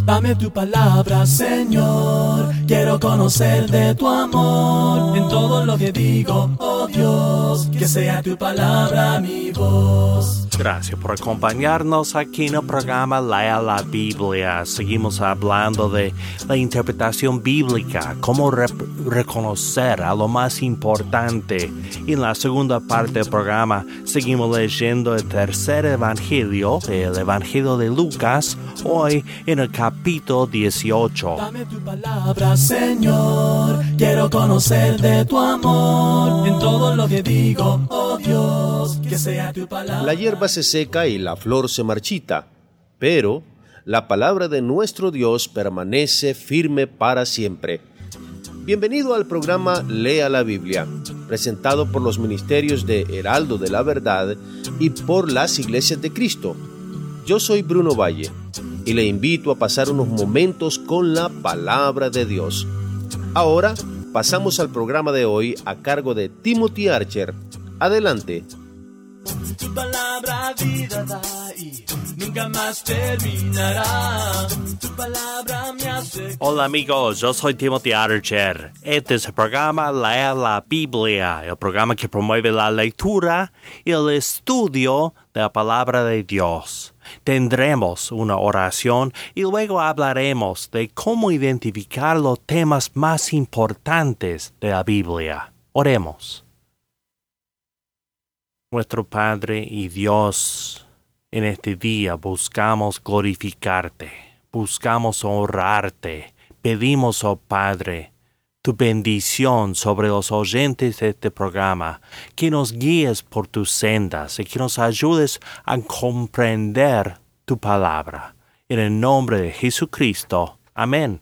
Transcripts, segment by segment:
Dame tu palabra, Señor. Quiero conocer de tu amor en todo lo que digo, oh Dios. Que sea tu palabra mi voz. Gracias por acompañarnos aquí en el programa Lea la Biblia. Seguimos hablando de la interpretación bíblica, cómo reconocer a lo más importante. Y en la segunda parte del programa seguimos leyendo el tercer evangelio, el evangelio de Lucas, hoy en el capítulo 18. Dame tu palabra, Señor. Quiero conocer de tu amor en todo lo que digo, oh Dios. Que sea tu palabra. La hierba se seca y la flor se marchita, pero la palabra de nuestro Dios permanece firme para siempre. Bienvenido al programa Lea la Biblia, presentado por los ministerios de Heraldo de la Verdad y por las Iglesias de Cristo. Yo soy Bruno Valle y le invito a pasar unos momentos con la palabra de Dios. Ahora pasamos al programa de hoy a cargo de Timothy Archer. Adelante. Tu palabra vida da y nunca más terminará. Tu palabra me hace... Hola amigos, yo soy Timothy Archer. Este es el programa Lea la Biblia, el programa que promueve la lectura y el estudio de la palabra de Dios. Tendremos una oración y luego hablaremos de cómo identificar los temas más importantes de la Biblia. Oremos. Nuestro Padre y Dios, en este día buscamos glorificarte, buscamos honrarte, pedimos, oh Padre, tu bendición sobre los oyentes de este programa, que nos guíes por tus sendas y que nos ayudes a comprender tu palabra. En el nombre de Jesucristo. Amén.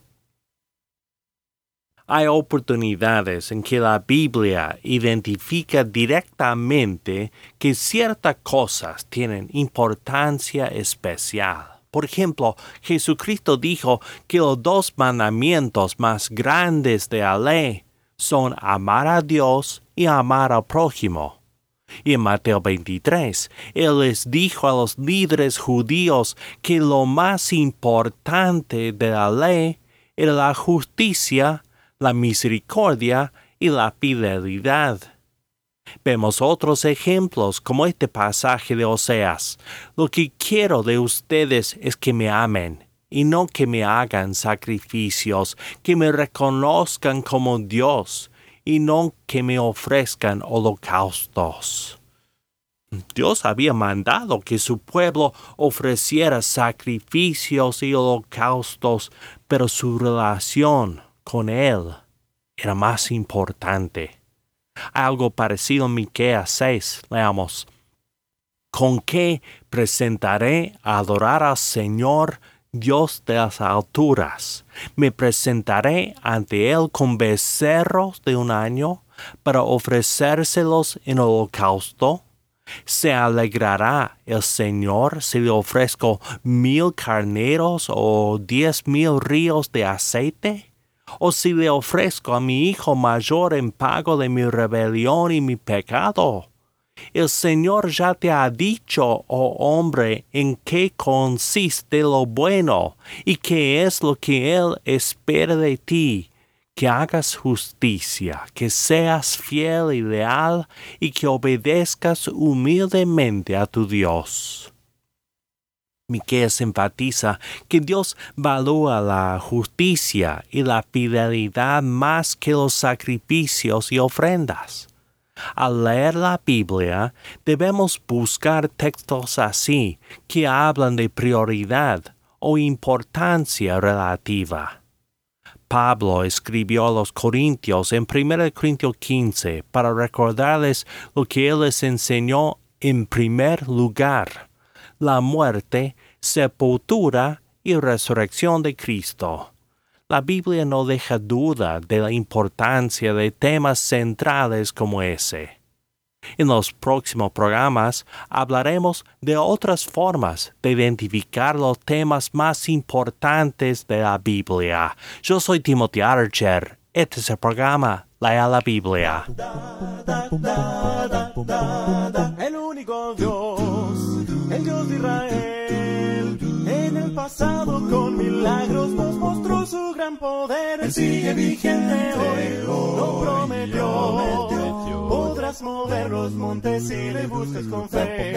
Hay oportunidades en que la Biblia identifica directamente que ciertas cosas tienen importancia especial. Por ejemplo, Jesucristo dijo que los 2 mandamientos más grandes de la ley son amar a Dios y amar al prójimo. Y en Mateo 23, Él les dijo a los líderes judíos que lo más importante de la ley era la justicia, la misericordia y la fidelidad. Vemos otros ejemplos como este pasaje de Oseas. Lo que quiero de ustedes es que me amen y no que me hagan sacrificios, que me reconozcan como Dios y no que me ofrezcan holocaustos. Dios había mandado que su pueblo ofreciera sacrificios y holocaustos, pero su relación con Él era más importante. Algo parecido en Miqueas 6, leamos. ¿Con qué presentaré a adorar al Señor, Dios de las alturas? ¿Me presentaré ante Él con becerros de 1 año para ofrecérselos en holocausto? ¿Se alegrará el Señor si le ofrezco 1000 carneros o 10,000 ríos de aceite? ¿O si le ofrezco a mi hijo mayor en pago de mi rebelión y mi pecado? El Señor ya te ha dicho, oh hombre, en qué consiste lo bueno y qué es lo que Él espera de ti, que hagas justicia, que seas fiel y leal y que obedezcas humildemente a tu Dios. Miqueas enfatiza que Dios valora la justicia y la fidelidad más que los sacrificios y ofrendas. Al leer la Biblia, debemos buscar textos así que hablan de prioridad o importancia relativa. Pablo escribió a los Corintios en 1 Corintios 15 para recordarles lo que él les enseñó en primer lugar: la muerte, sepultura y resurrección de Cristo. La Biblia no deja duda de la importancia de temas centrales como ese. En los próximos programas hablaremos de otras formas de identificar los temas más importantes de la Biblia. Yo soy Timothy Archer. Este es el programa Lea la Biblia. El único Dios, el Dios de Israel, en el pasado con milagros poder, Él sigue vigente hoy, lo prometió. Podrás mover los montes si le buscas con fe.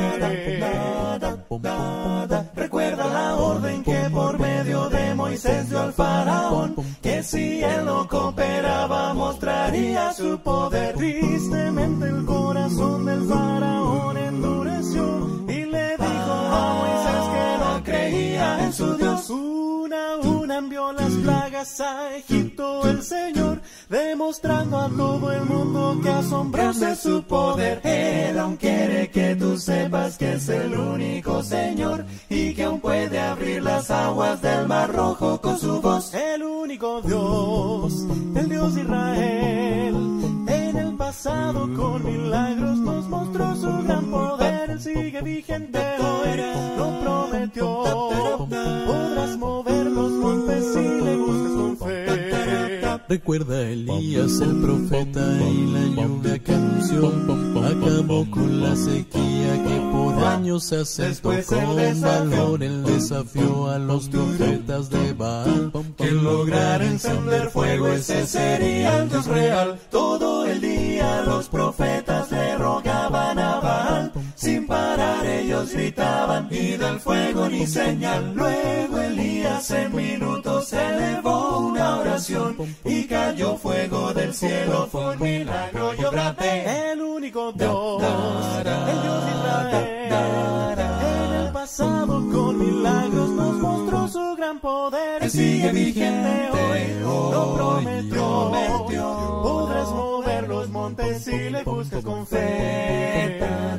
Recuerda la orden que por medio de Moisés dio al faraón, que si él no cooperaba mostraría su poder. Tristemente el corazón del faraón endureció y le dijo a Moisés que no creía en su Dios. Una envió las plagas a Egipto el Señor, demostrando a todo el mundo que asombroso es su poder. Él aún quiere que tú sepas que es el único Señor y que aún puede abrir las aguas del Mar Rojo con su voz. El único Dios, el Dios de Israel, en el pasado con milagros nos mostró su gran poder. Él sigue vigente hoy, lo prometió. Podrás mover los montes si le buscas con fe. Recuerda Elías el profeta y la lluvia que anunció acabó con la sequía que por años se asentó. Con valor el desafío a los profetas de Baal, que lograra encender fuego, ese sería el Dios real. Todo el día los profetas le rogaban a Baal, sin parar ellos gritaban y del fuego ni señal. Luego Elías en minutos elevó una oración y cayó fuego del cielo. Fue un milagro y obra de el único Dios, el Dios de Israel. En el pasado con milagros nos mostró su gran poder. Él sigue vigente hoy, lo prometió. Podrás mover los montes si le buscas con fe.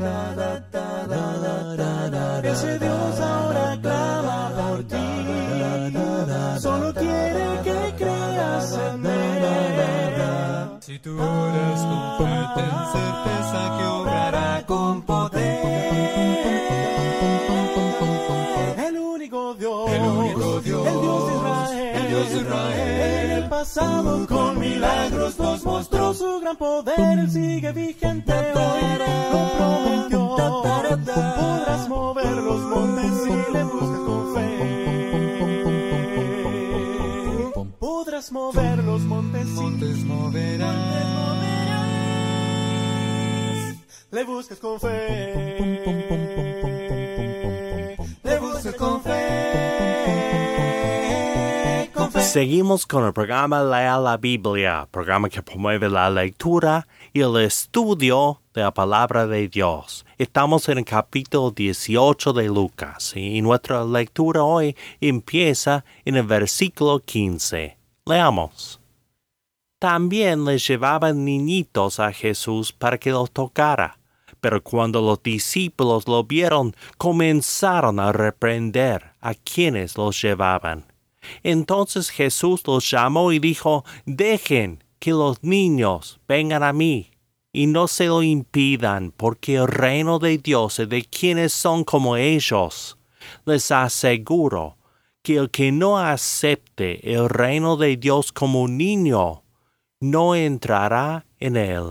Ese Dios ahora clama por ti, solo quiere que creas en Él. Si tú eres con fe, ten certeza que obrará con poder. El único Dios, el Dios de Israel, en el pasado con milagros nos mostró su gran poder. Él sigue vigente hoy, lo prometió. Podrás mover los montes si le buscas con fe. Podrás mover los montes si moverás. Le buscas con fe. Le buscas con fe. Con fe. Seguimos con el programa Lea la Biblia, programa que promueve la lectura y el estudio de la palabra de Dios. Estamos en el capítulo 18 de Lucas y nuestra lectura hoy empieza en el versículo 15. Leamos. También les llevaban niñitos a Jesús para que los tocara, pero cuando los discípulos lo vieron, comenzaron a reprender a quienes los llevaban. Entonces Jesús los llamó y dijo: dejen que los niños vengan a mí, y no se lo impidan, porque el reino de Dios es de quienes son como ellos. Les aseguro que el que no acepte el reino de Dios como un niño, no entrará en él.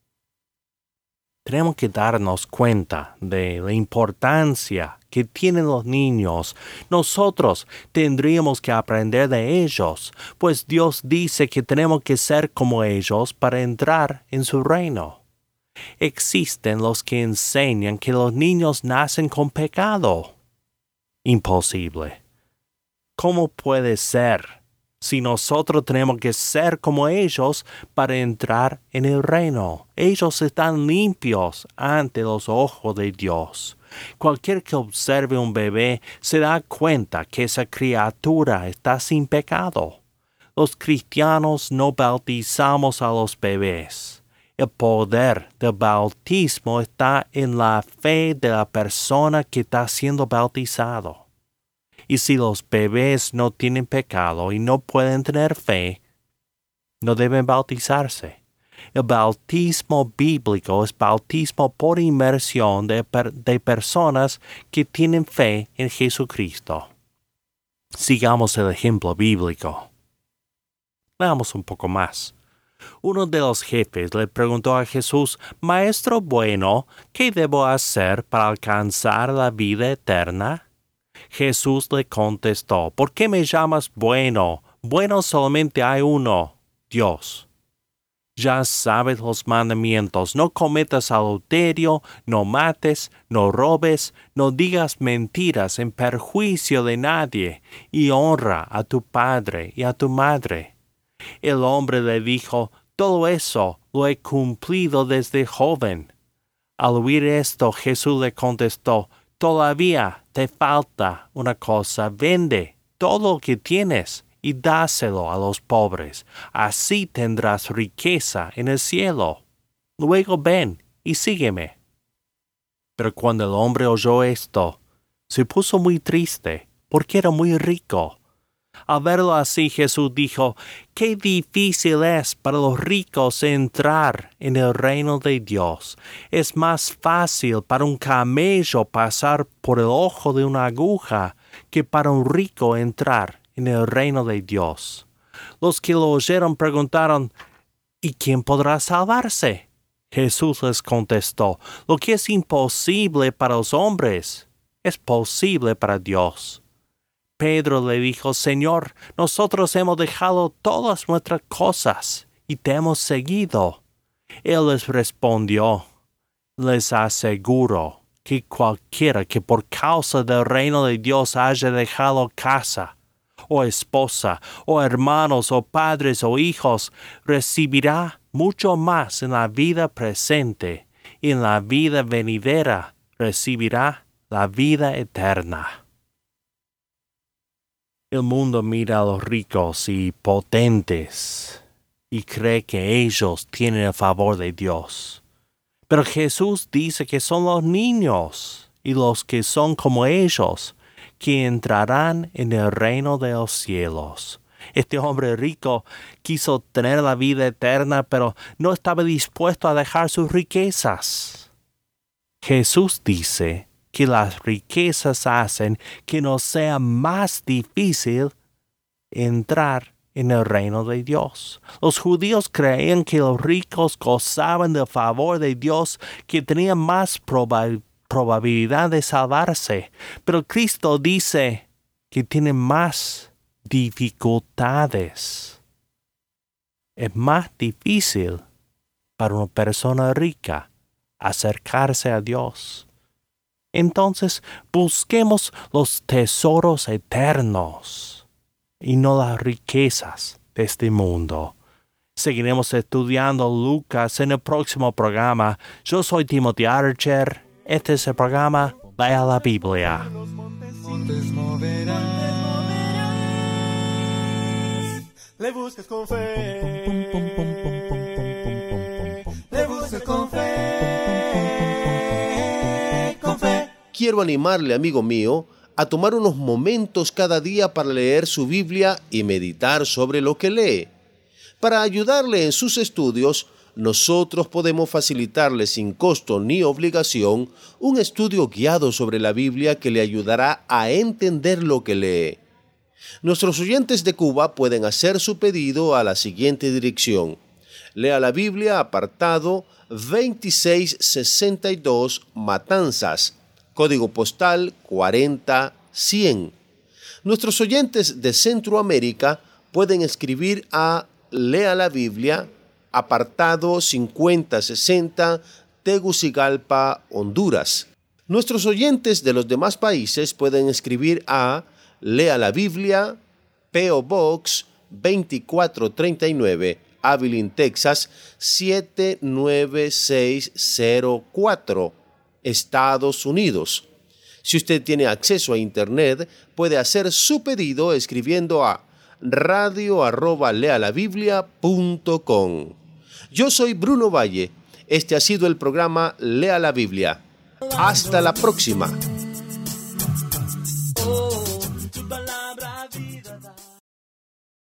Tenemos que darnos cuenta de la importancia que tienen los niños. Nosotros tendríamos que aprender de ellos, pues Dios dice que tenemos que ser como ellos para entrar en su reino. Existen los que enseñan que los niños nacen con pecado. Imposible. ¿Cómo puede ser si nosotros tenemos que ser como ellos para entrar en el reino? Ellos están limpios ante los ojos de Dios. Cualquier que observe un bebé se da cuenta que esa criatura está sin pecado. Los cristianos no bautizamos a los bebés. El poder del bautismo está en la fe de la persona que está siendo bautizado. Y si los bebés no tienen pecado y no pueden tener fe, no deben bautizarse. El bautismo bíblico es bautismo por inmersión de personas que tienen fe en Jesucristo. Sigamos el ejemplo bíblico. Veamos un poco más. Uno de los jefes le preguntó a Jesús: Maestro bueno, ¿qué debo hacer para alcanzar la vida eterna? Jesús le contestó: ¿Por qué me llamas bueno? Bueno, solamente hay uno, Dios. Ya sabes los mandamientos: no cometas adulterio, no mates, no robes, no digas mentiras en perjuicio de nadie, y honra a tu padre y a tu madre. El hombre le dijo: todo eso lo he cumplido desde joven. Al oír esto, Jesús le contestó: todavía te falta una cosa. Vende todo lo que tienes y dáselo a los pobres. Así tendrás riqueza en el cielo. Luego ven y sígueme. Pero cuando el hombre oyó esto, se puso muy triste, porque era muy rico. Al verlo así, Jesús dijo: qué difícil es para los ricos entrar en el reino de Dios. Es más fácil para un camello pasar por el ojo de una aguja que para un rico entrar en el reino de Dios. Los que lo oyeron preguntaron: ¿y quién podrá salvarse? Jesús les contestó: lo que es imposible para los hombres es posible para Dios. Pedro le dijo: Señor, nosotros hemos dejado todas nuestras cosas y te hemos seguido. Él les respondió: les aseguro que cualquiera que por causa del reino de Dios haya dejado casa, o esposa, o hermanos, o padres, o hijos, recibirá mucho más en la vida presente, y en la vida venidera recibirá la vida eterna. El mundo mira a los ricos y potentes y cree que ellos tienen el favor de Dios. Pero Jesús dice que son los niños y los que son como ellos que entrarán en el reino de los cielos. Este hombre rico quiso tener la vida eterna, pero no estaba dispuesto a dejar sus riquezas. Jesús dice que las riquezas hacen que nos sea más difícil entrar en el reino de Dios. Los judíos creían que los ricos gozaban del favor de Dios, que tenían más probabilidad de salvarse. Pero Cristo dice que tienen más dificultades. Es más difícil para una persona rica acercarse a Dios. Entonces busquemos los tesoros eternos y no las riquezas de este mundo. Seguiremos estudiando Lucas en el próximo programa. Yo soy Timothy Archer. Este es el programa Lea la Biblia. Le buscas con fe. Le buscas con fe. Con fe. Quiero animarle, amigo mío, a tomar unos momentos cada día para leer su Biblia y meditar sobre lo que lee. Para ayudarle en sus estudios, nosotros podemos facilitarle sin costo ni obligación un estudio guiado sobre la Biblia que le ayudará a entender lo que lee. Nuestros oyentes de Cuba pueden hacer su pedido a la siguiente dirección: Lea la Biblia, apartado 2662, Matanzas, código postal 40100. Nuestros oyentes de Centroamérica pueden escribir a Lea la Biblia, apartado 5060, Tegucigalpa, Honduras. Nuestros oyentes de los demás países pueden escribir a Lea la Biblia, P.O. Box 2439, Abilene, Texas 79604, Estados Unidos. Si usted tiene acceso a Internet, puede hacer su pedido escribiendo a radio@lealabiblia.com. Yo soy Bruno Valle. Este ha sido el programa Lea la Biblia. Hasta la próxima.